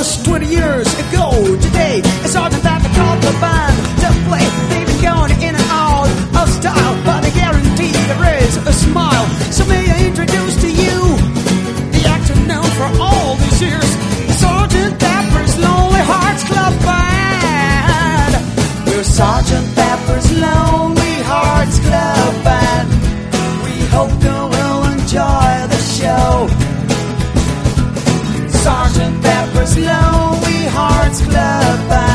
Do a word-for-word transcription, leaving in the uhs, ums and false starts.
almost twenty years ago today. A sergeant at the called the band to play. They've been going in and out of style, but I guarantee there is a smile. So may I introduce to you the actor known for all these years, Sergeant Pepper's Lonely Hearts Club Band. We're Sergeant Pepper's Lonely Hearts Club Band. We hope you will enjoy the show. Sergeant Pepper's Lonely Hearts Club Band.